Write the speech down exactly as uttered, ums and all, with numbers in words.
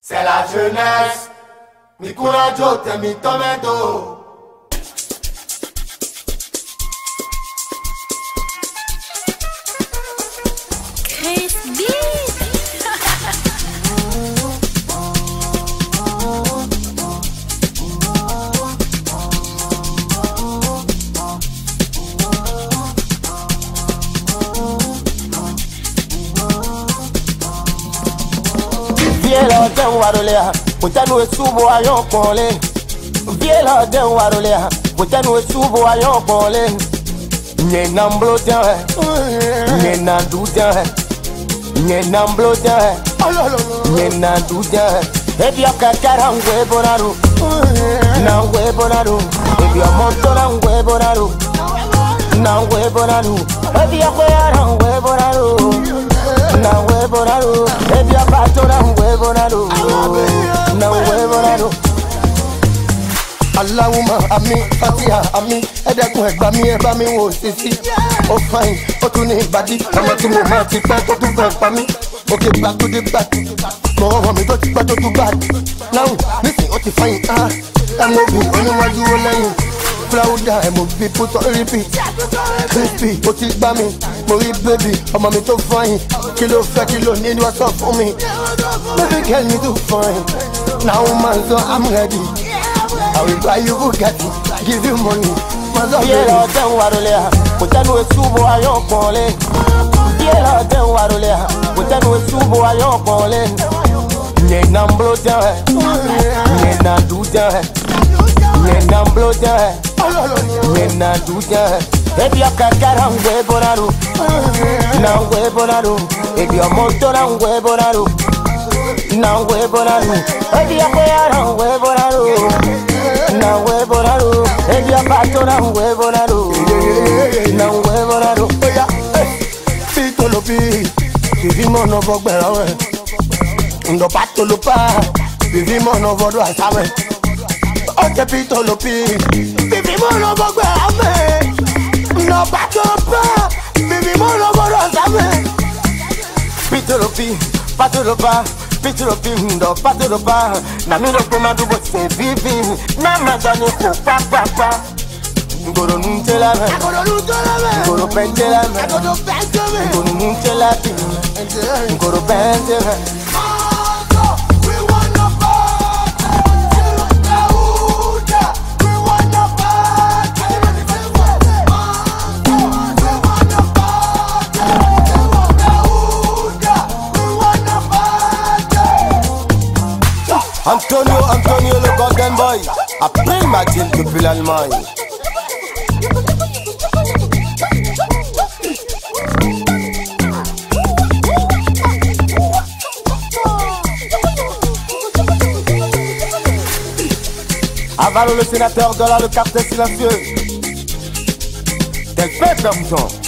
C'est la jeunesse, mi couraggio te mi tometo. Chris B. Viela den warolea, butanu esubo ayon konle. Viela den warolea, butanu esubo ayon konle. Nye namblo den, nye nandu den, nye namblo den, nye nandu den. Ebi akakara ngwe bonaru, na ngwe bonaru. Ebi amonto na ngwe bonaru, na ngwe bonaru. Ebi akwera ngwe bonaru, na ngwe bonaru. Ebi abato na ngwe bonaru, na ngwe bonaru. Allahumma ami fatiha ami ẹ̀ẹ́dẹ́kun ẹ̀gbá mi ẹ bá mi wò sisi ó fain ó tún ní ìbàdí ọmọ tí mo máa ti pẹ́ tó tún fẹ́ pa mí òkè gbà tó dé gbà mọ̀ ọmọ mi tó ti pẹ́ tó tún gbà náà nísìnyí ó ti fain á ẹ̀mọ́ bí oníwájú ó lẹ́yìn fúláwùdà ẹ̀mọ́ bí pútọ́ repeat crispy ó ti gbá mi mo rí bébì ọmọ mi tó fain kí ló fẹ́ kí ló ní wọ́n sọ fún mi baby girl mi tó fain now man so I'm ready. I will buy you Bugatti, give you money. Viela den warolea, butanu esubo ayon konle. Viela den warolea, butanu esubo ayon konle. Nye namblo den, nye nandu den, nye namblo den, nye nandu den. Ebi akakara ngwe bonaru, na ngwe bonaru. Ebi amonto na ngwe bonaru, na ngwe bonaru. Ebi akwera ngwe bonaru, na ngwe bonaru. Ebi abato na ngwe bonaru, na ngwe bonaru. Oya, pitolo pi, vivimos no vogbera we. Ndo patolo pa, vivimos no vodo asawe. Oye pitolo pi, vivimos no vogbera we. Ndo patolo pa, vivimos no vodo asawe. Pitolo pi, patolo pa. Pitolo pi, ndo patolo pa. Na mi no koma du bo se vivi. Na ma jani ko pa pa pa. Ngoro nunche la me, ngoro pente la me, ngoro nunche la pi, ngoro pente me. Antonio, Antonio le golden boy. Après il m'a dit depuis l'Allemagne. Avalo le sénateur, dollar le quartier silencieux. Tel fait, Bermouton.